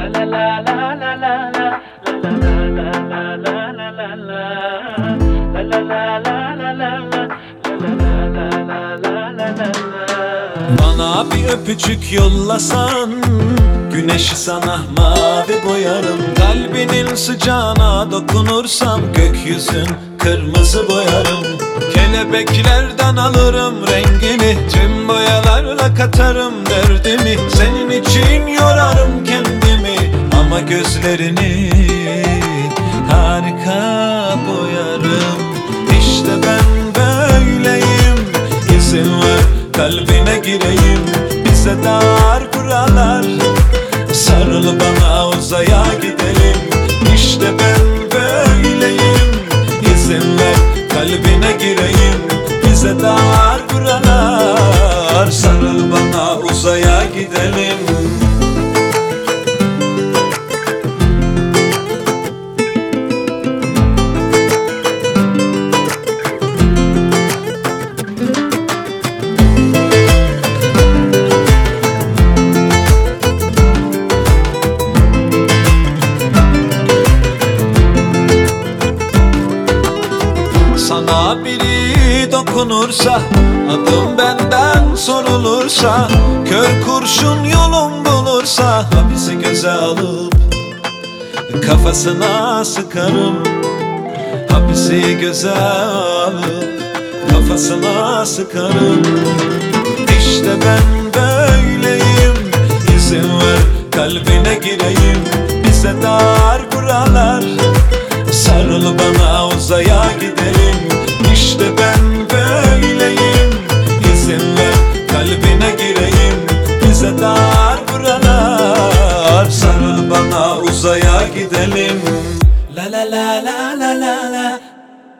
Bana bir öpücük yollasan, güneşi sana mavi boyarım. Kalbinin sıcağına dokunursam, gökyüzün kırmızı boyarım. Kelebeklerden alırım rengini, tüm boyalarla katarım derdimi. Senin için yorarım kendimi, ama gözlerini harika boyarım. İşte ben böyleyim, izin ver kalbine gireyim. Bize dar buralar, sarıl bana uzaya gidelim. İşte ben böyleyim, izin ver kalbine gireyim. Bize dar buralar, sarıl bana uzaya gidelim. Sana biri dokunursa, adım benden sorulursa, kör kurşun yolum bulursa, hapisi göze alıp kafasına sıkarım. Hapisi göze alıp kafasına sıkarım. İşte ben böyleyim, izin ver kalbine gireyim. Bize dar buralar, sarıl bana uzaya gidelim. İşte ben böyleyim, izin ver kalbine gireyim. Bize dar buralar, sarıl bana uzaya gidelim. La la la la la la la.